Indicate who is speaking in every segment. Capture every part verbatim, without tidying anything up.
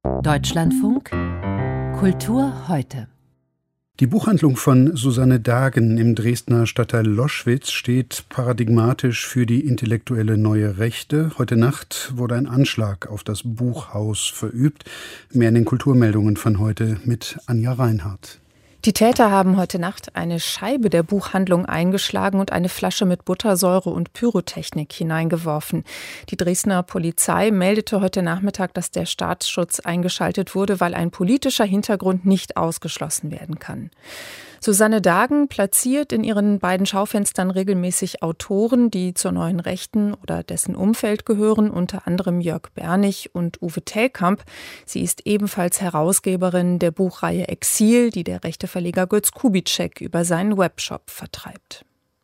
Speaker 1: Deutschlandfunk Kultur heute.
Speaker 2: Die Buchhandlung von Susanne Dagen im Dresdner Stadtteil Loschwitz steht paradigmatisch für die intellektuelle neue Rechte. Heute Nacht wurde ein Anschlag auf das Buchhaus verübt. Mehr in den Kulturmeldungen von heute mit Anja Reinhardt.
Speaker 3: Die Täter haben heute Nacht eine Scheibe der Buchhandlung eingeschlagen und eine Flasche mit Buttersäure und Pyrotechnik hineingeworfen. Die Dresdner Polizei meldete heute Nachmittag, dass der Staatsschutz eingeschaltet wurde, weil ein politischer Hintergrund nicht ausgeschlossen werden kann. Susanne Dagen platziert in ihren beiden Schaufenstern regelmäßig Autoren, die zur neuen Rechten oder dessen Umfeld gehören, unter anderem Jörg Bernig und Uwe Tellkamp. Sie ist ebenfalls Herausgeberin der Buchreihe Exil, die der rechte Verleger Götz Kubitschek über seinen Webshop vertreibt.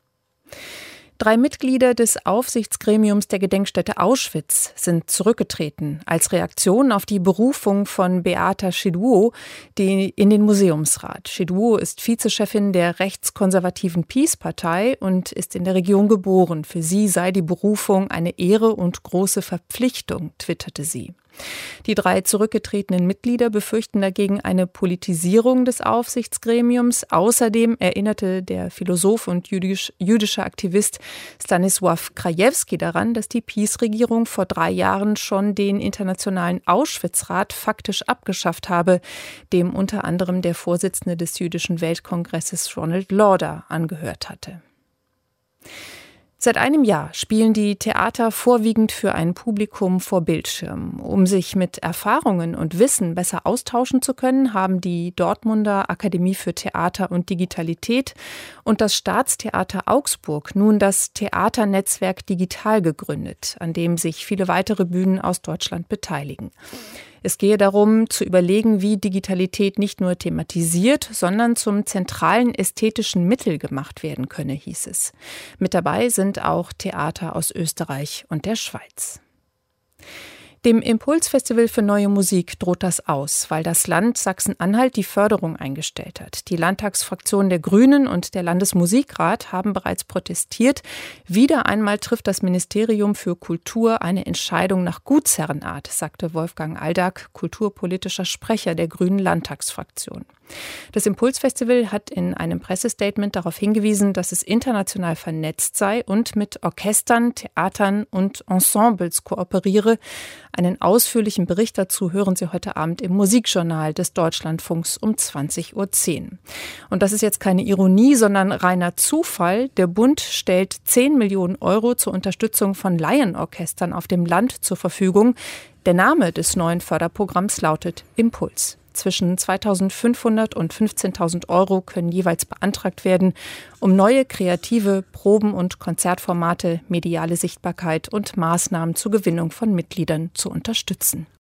Speaker 3: Drei Mitglieder des Aufsichtsgremiums der Gedenkstätte Auschwitz sind zurückgetreten als Reaktion auf die Berufung von Beata Szydło in den Museumsrat. Szydło ist Vizechefin der rechtskonservativen PiS-Partei und ist in der Region geboren. Für sie sei die Berufung eine Ehre und große Verpflichtung, twitterte sie. Die drei zurückgetretenen Mitglieder befürchten dagegen eine Politisierung des Aufsichtsgremiums. Außerdem erinnerte der Philosoph und jüdisch, jüdischer Aktivist Stanisław Krajewski daran, dass die PiS-Regierung vor drei Jahren schon den Internationalen Auschwitz-Rat faktisch abgeschafft habe, dem unter anderem der Vorsitzende des Jüdischen Weltkongresses Ronald Lauder angehört hatte. Seit einem Jahr spielen die Theater vorwiegend für ein Publikum vor Bildschirmen. Um sich mit Erfahrungen und Wissen besser austauschen zu können, haben die Dortmunder Akademie für Theater und Digitalität und das Staatstheater Augsburg nun das Theaternetzwerk Digital gegründet, an dem sich viele weitere Bühnen aus Deutschland beteiligen. Es gehe darum, zu überlegen, wie Digitalität nicht nur thematisiert, sondern zum zentralen ästhetischen Mittel gemacht werden könne, hieß es. Mit dabei sind auch Theater aus Österreich und der Schweiz. Dem Impulsfestival für neue Musik droht das aus, weil das Land Sachsen-Anhalt die Förderung eingestellt hat. Die Landtagsfraktion der Grünen und der Landesmusikrat haben bereits protestiert. Wieder einmal trifft das Ministerium für Kultur eine Entscheidung nach Gutsherrenart, sagte Wolfgang Aldag, kulturpolitischer Sprecher der Grünen Landtagsfraktion. Das Impulsfestival hat in einem Pressestatement darauf hingewiesen, dass es international vernetzt sei und mit Orchestern, Theatern und Ensembles kooperiere. Einen ausführlichen Bericht dazu hören Sie heute Abend im Musikjournal des Deutschlandfunks um zwanzig Uhr zehn. Und das ist jetzt keine Ironie, sondern reiner Zufall. Der Bund stellt zehn Millionen Euro zur Unterstützung von Laienorchestern auf dem Land zur Verfügung. Der Name des neuen Förderprogramms lautet Impuls. Zwischen zweitausendfünfhundert und fünfzehntausend Euro können jeweils beantragt werden, um neue kreative Proben- und Konzertformate, mediale Sichtbarkeit und Maßnahmen zur Gewinnung von Mitgliedern zu unterstützen.